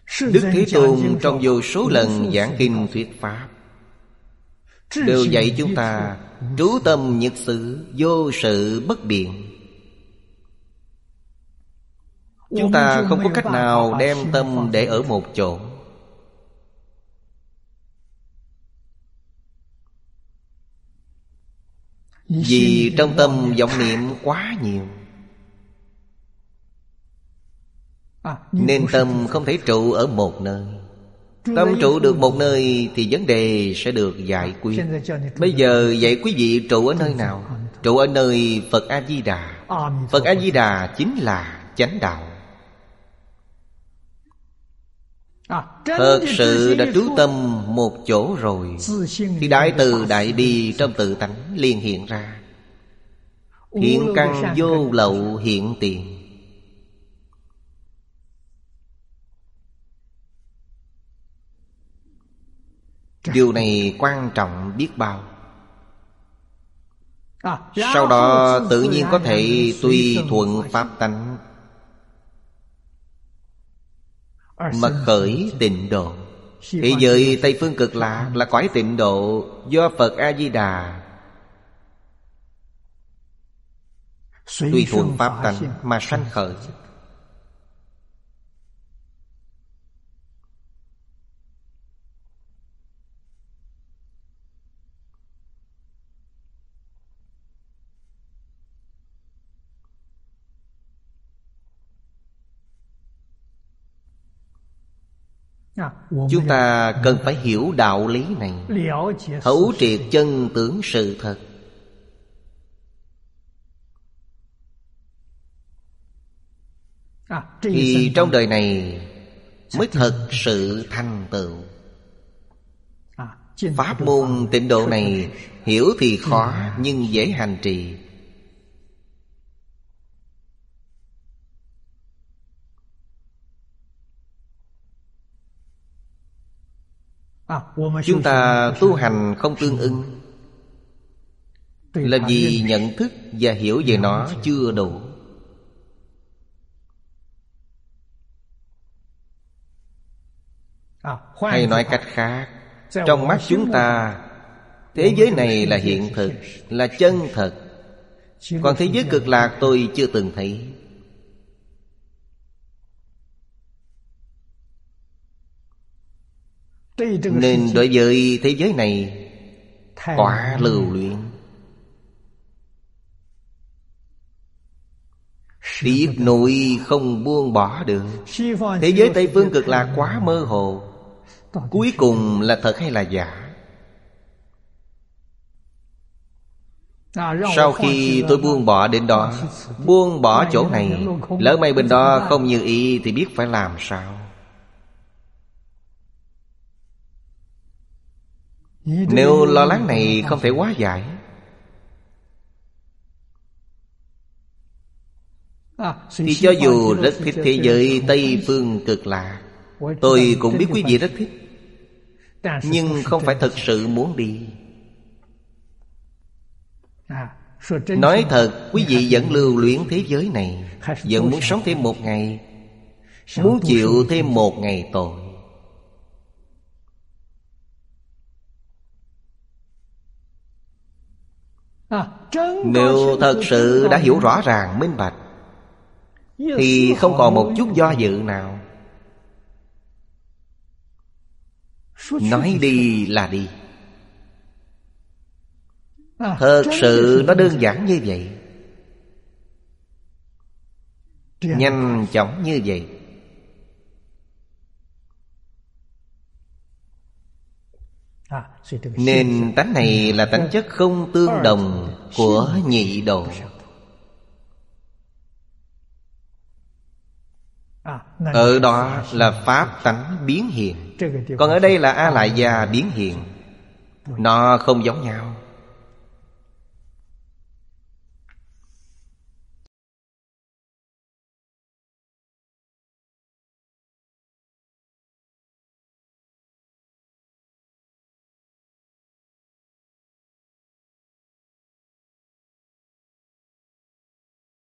Đức Thế Tôn trong vô số lần giảng kinh thuyết pháp đều dạy chúng ta trú tâm nhất xứ, vô sự bất biện. Chúng ta không có cách nào đem tâm để ở một chỗ. Vì trong tâm vọng niệm quá nhiều, nên tâm không thể trụ ở một nơi. Tâm trụ được một nơi thì vấn đề sẽ được giải quyết. Bây giờ dạy quý vị trụ ở nơi nào? Trụ ở nơi Phật A-di-đà. Phật A-di-đà chính là chánh đạo. Thật sự đã trú tâm một chỗ rồi thì đại từ đại bi trong tự tánh liền hiện ra. Thiện căn vô lậu hiện tiền. Điều này quan trọng biết bao. Sau đó tự nhiên có thể tùy thuận pháp tánh mà khởi tịnh độ. Thế giới Tây Phương Cực Lạc là cõi tịnh độ do Phật A-di-đà tùy thuận pháp tánh mà sanh khởi. Chúng ta cần phải hiểu đạo lý này, thấu triệt chân tướng sự thật, thì trong đời này mới thật sự thành tựu. Pháp môn tịnh độ này hiểu thì khó nhưng dễ hành trì. Chúng ta tu hành không tương ưng là vì nhận thức và hiểu về nó chưa đủ. Hay nói cách khác, trong mắt chúng ta thế giới này là hiện thực, là chân thật. Còn thế giới cực lạc tôi chưa từng thấy. Nên đối với thế giới này quá lưu luyện, tiếc nuối không buông bỏ được. Thế giới Tây Phương Cực Lạc quá mơ hồ, cuối cùng là thật hay là giả? Sau khi tôi buông bỏ đến đó, buông bỏ chỗ này, lỡ may bên đó không như ý thì biết phải làm sao? Nếu lo lắng này không thể hóa giải, thì cho dù rất thích thế giới Tây Phương Cực Lạc, tôi cũng biết quý vị rất thích, nhưng không phải thật sự muốn đi. Nói thật, quý vị vẫn lưu luyến thế giới này, vẫn muốn sống thêm một ngày, muốn chịu thêm một ngày tội. Nếu thật sự đã hiểu rõ ràng minh bạch thì không còn một chút do dự nào. Nói đi là đi. Thật sự nó đơn giản như vậy, nhanh chóng như vậy. Nên tánh này là tánh chất không tương đồng của nhị độ. Ở đó là pháp tánh biến hiện, còn ở đây là A Lại Gia biến hiện. Nó không giống nhau.